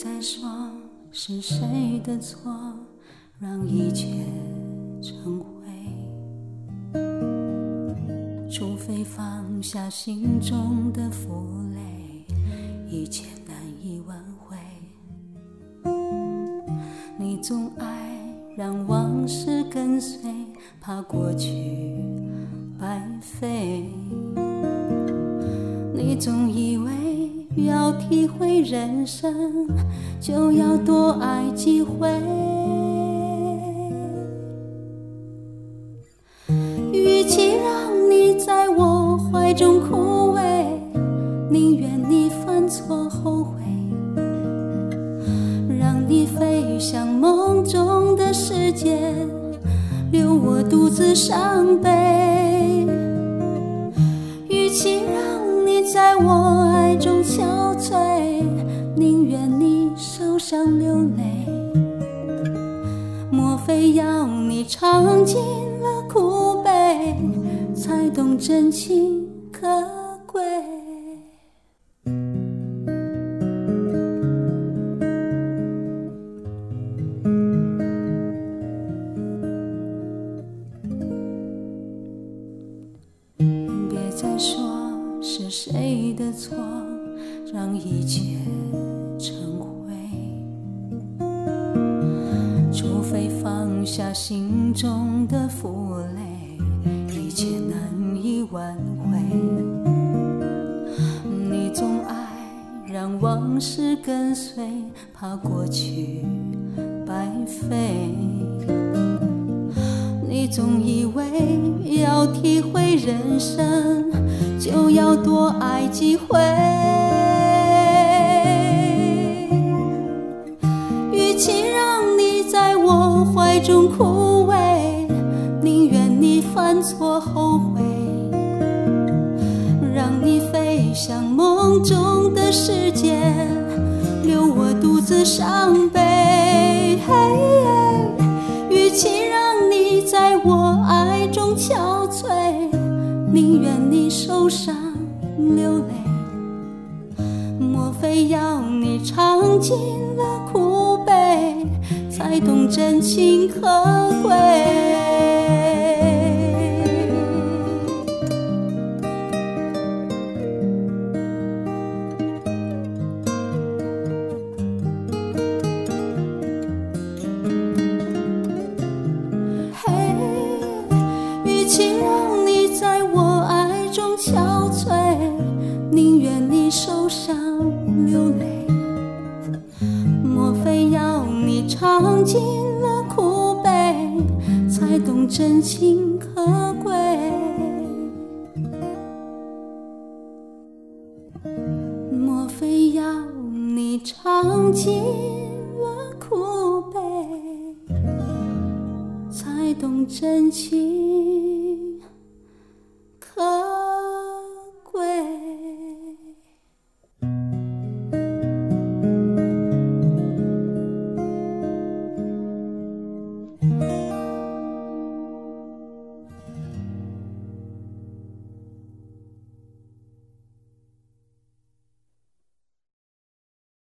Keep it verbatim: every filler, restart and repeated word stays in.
再说是谁的错，让一切成灰，除非放下心中的负累，一切难以挽回。你总爱让往事跟随，怕过去白费。你总以为要体会人生，就要多爱几回。与其让你在我怀中枯萎，宁愿你犯错后悔，让你飞向梦中的世界，留我独自伤悲。与其让你在我爱中憔悴，宁愿你受伤流泪。莫非要你尝尽了苦悲，才懂真情可贵？别再说是谁的错，让一切成灰，除非放下心中的负累，一切难以挽回。你总爱让往事跟随，怕过去白费。你总以为要体会人生，就要多爱几回。与其让你在我怀中枯萎，宁愿你犯错后悔，让你飞向梦中的世界，留我独自伤悲。与其让你在我爱中憔悴，宁愿你受伤流泪。莫非要你尝尽了苦悲，才懂真情可贵？与其让你在我爱中憔悴，宁愿你受伤流泪。莫非要你尝尽了苦悲，才懂真情可贵？莫非要你尝尽了苦悲，才懂真情